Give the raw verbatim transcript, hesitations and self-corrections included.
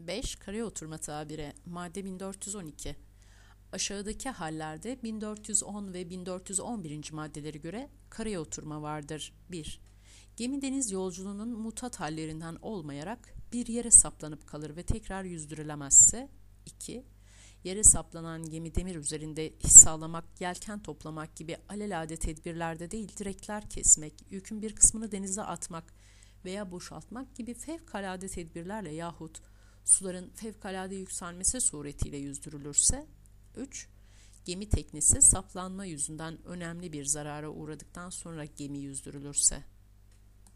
beş. Karaya oturma tabiri. Madde bin dört yüz on iki. Aşağıdaki hallerde bin dört yüz on ve bin dört yüz on birinci maddeleri göre karaya oturma vardır. bir. Gemi deniz yolculuğunun mutat hallerinden olmayarak bir yere saplanıp kalır ve tekrar yüzdürülemezse. iki. Yere saplanan gemi demir üzerinde iş sağlamak, yelken toplamak gibi alelade tedbirlerde değil, direkler kesmek, yükün bir kısmını denize atmak veya boşaltmak gibi fevkalade tedbirlerle yahut suların fevkalade yükselmesi suretiyle yüzdürülürse. üç. Gemi teknesi saplanma yüzünden önemli bir zarara uğradıktan sonra gemi yüzdürülürse.